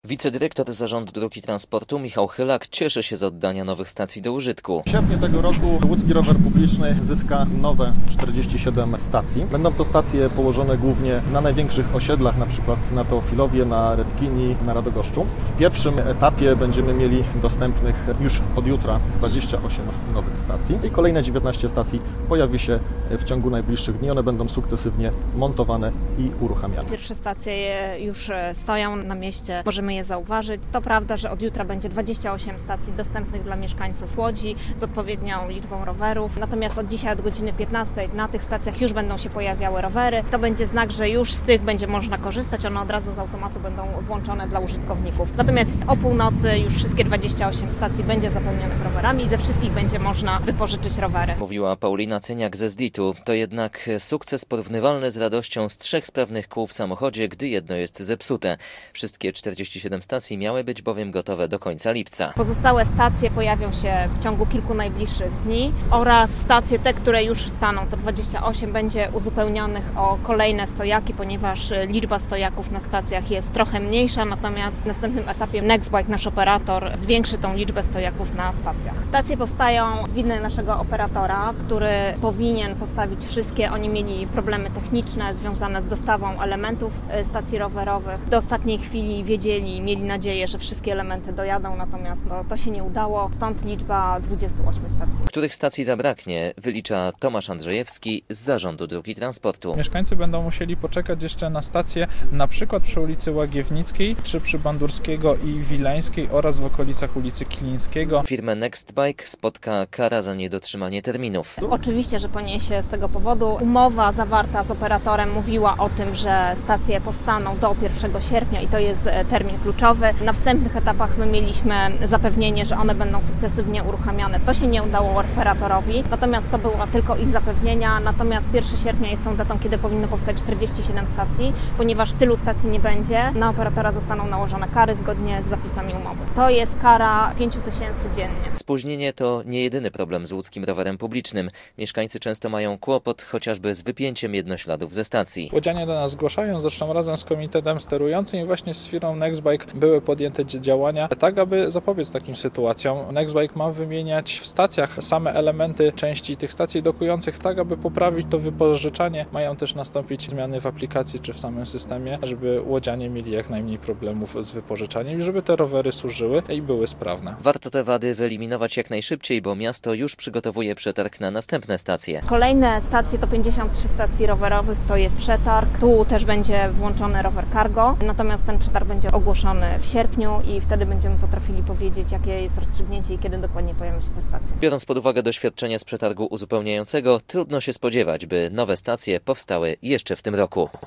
Wicedyrektor Zarządu Dróg i Transportu Michał Chylak cieszy się z oddania nowych stacji do użytku. W sierpniu tego roku łódzki rower publiczny zyska nowe 47 stacji. Będą to stacje położone głównie na największych osiedlach, na przykład na Teofilowie, na Redkini, na Radogoszczu. W pierwszym etapie będziemy mieli dostępnych już od jutra 28 nowych stacji i kolejne 19 stacji pojawi się w ciągu najbliższych dni. One będą sukcesywnie montowane i uruchamiane. Pierwsze stacje już stoją na mieście, możemy je zauważyć. To prawda, że od jutra będzie 28 stacji dostępnych dla mieszkańców Łodzi z odpowiednią liczbą rowerów. Natomiast od dzisiaj, od godziny 15 na tych stacjach już będą się pojawiały rowery. To będzie znak, że już z tych będzie można korzystać. One od razu z automatu będą włączone dla użytkowników. Natomiast o północy już wszystkie 28 stacji będzie zapełnionych rowerami i ze wszystkich będzie można wypożyczyć rowery. Mówiła Paulina Cyniak ze ZDIT-u. To jednak sukces porównywalny z radością z 3 sprawnych kół w samochodzie, gdy jedno jest zepsute. Wszystkie 47 stacji miały być bowiem gotowe do końca lipca. Pozostałe stacje pojawią się w ciągu kilku najbliższych dni oraz stacje te, które już wstaną, to 28, będzie uzupełnionych o kolejne stojaki, ponieważ liczba stojaków na stacjach jest trochę mniejsza, natomiast w następnym etapie Nextbike, nasz operator, zwiększy tą liczbę stojaków na stacjach. Stacje powstają z winy naszego operatora, który powinien postawić wszystkie. Oni mieli problemy techniczne związane z dostawą elementów stacji rowerowych. Do ostatniej chwili mieli nadzieję, że wszystkie elementy dojadą, natomiast to się nie udało. Stąd liczba 28 stacji. Których stacji zabraknie, wylicza Tomasz Andrzejewski z Zarządu Dróg i Transportu. Mieszkańcy będą musieli poczekać jeszcze na stację na przykład przy ulicy Łagiewnickiej, czy przy Bandurskiego i Wileńskiej oraz w okolicach ulicy Kilińskiego. Firmę Nextbike spotka kara za niedotrzymanie terminów. Oczywiście, że poniesie z tego powodu. Umowa zawarta z operatorem mówiła o tym, że stacje powstaną do 1 sierpnia i to jest termin kluczowy. Na wstępnych etapach my mieliśmy zapewnienie, że one będą sukcesywnie uruchamiane. To się nie udało operatorowi, natomiast to było tylko ich zapewnienia. Natomiast 1 sierpnia jest tą datą, kiedy powinno powstać 47 stacji, ponieważ tylu stacji nie będzie. Na operatora zostaną nałożone kary zgodnie z zapisami umowy. To jest kara 5 000 dziennie. Spóźnienie to nie jedyny problem z łódzkim rowerem publicznym. Mieszkańcy często mają kłopot chociażby z wypięciem jednośladów ze stacji. Łodzianie do nas zgłaszają, zresztą razem z komitetem sterującym i właśnie z firmą Nextbike były podjęte działania, tak aby zapobiec takim sytuacjom. Nextbike ma wymieniać w stacjach same elementy części tych stacji dokujących, tak aby poprawić to wypożyczanie. Mają też nastąpić zmiany w aplikacji czy w samym systemie, żeby łodzianie mieli jak najmniej problemów z wypożyczaniem i żeby te rowery służyły i były sprawne. Warto te wady wyeliminować jak najszybciej, bo miasto już przygotowuje przetarg na następne stacje. Kolejne stacje to 53 stacji rowerowych, to jest przetarg. Tu też będzie włączony rower cargo, natomiast ten przetarg będzie ogłoszony w sierpniu i wtedy będziemy potrafili powiedzieć, jakie jest rozstrzygnięcie i kiedy dokładnie pojawią się te stacje. Biorąc pod uwagę doświadczenia z przetargu uzupełniającego, trudno się spodziewać, by nowe stacje powstały jeszcze w tym roku.